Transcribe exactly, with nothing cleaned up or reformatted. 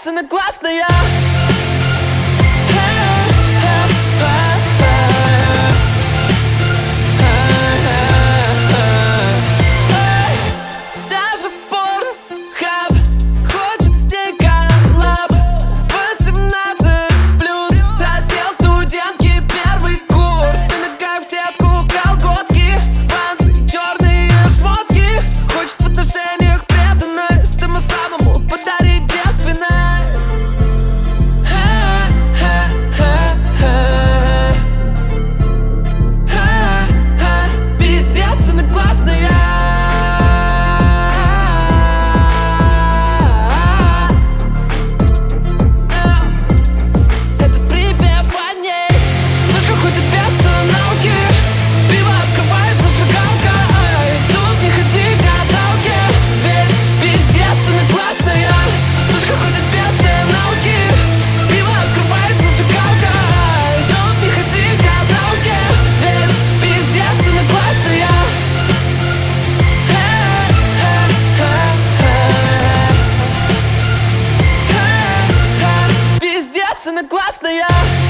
Пиздец, она классная. Даже Порнхаб хочет с ней коллаб. Восемнадцать плюс, раздел студентки, первый курс. Ты ногай в сетку, колготки, вансы, черные шмотки. Хочет в отношениях преданность, ему самому подарить девственность. Пиздец, она классная. Этот припев о ней. Сучка ходит без тоналки, пиво открывает зажигалка. Ай, тут не ходи гадалки, ведь пиздец, она классная. Сучка ходит без тоналки, пиво открывает зажигалка. Ай, тут не ходи гадалки, ведь пиздец, она классная. Пиздец, она классная.